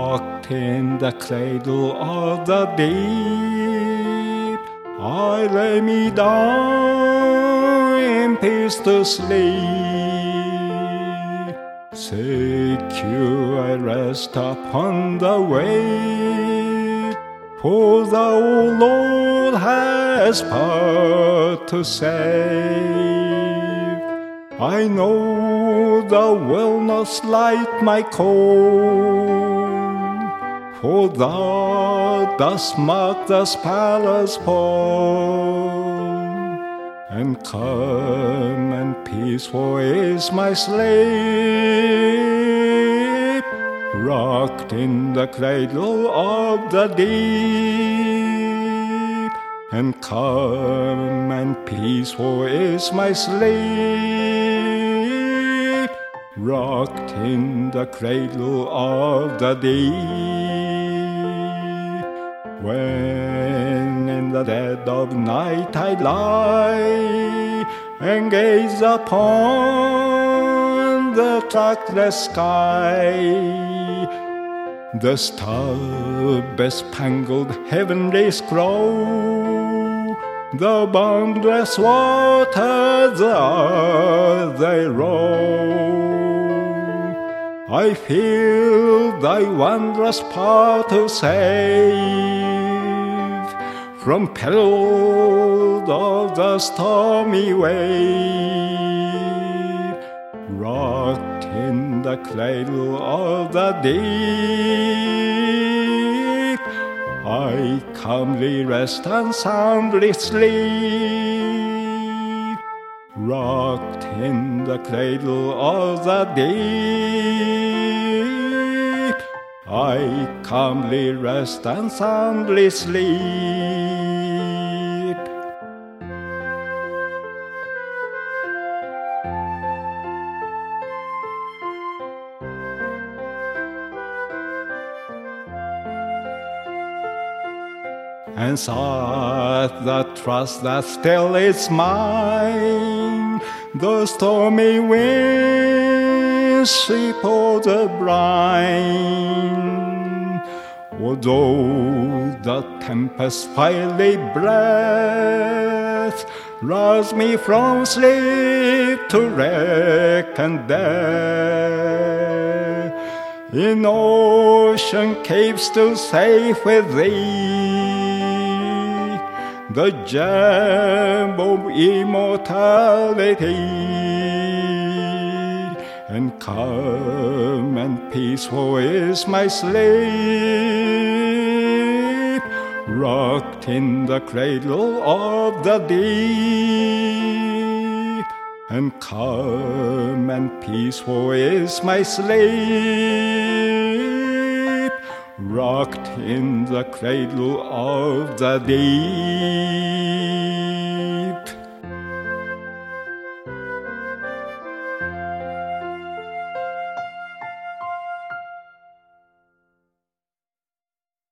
rocked in the cradle of the deep. I lay me down in peace to sleep. Secure I rest upon the wave, for thou, O Lord, hast power to save. I know thou wilt not slight my cold, for thou dost mark the sparrow's fall. And calm and peaceful is my sleep, rocked in the cradle of the deep. And calm and peaceful is my sleep, rocked in the cradle of the deep. When in the dead of night I lie and gaze upon the trackless sky, the star-bespangled heavenly scroll, the boundless waters as they roll, I feel thy wondrous power to save from peril of the stormy wave. Rocked in the cradle of the deep, I calmly rest and soundly sleep. Rocked in the cradle of the deep, I calmly rest and soundly sleep. And sought the trust that still is mine, the stormy winds sweep o'er the brine. Although the tempest's fiery breath rouse me from sleep to wreck and death, in ocean caves still safe with thee, the gem of immortality. And calm and peaceful is my sleep, rocked in the cradle of the deep. And calm and peaceful is my sleep, rocked in the cradle of the deep.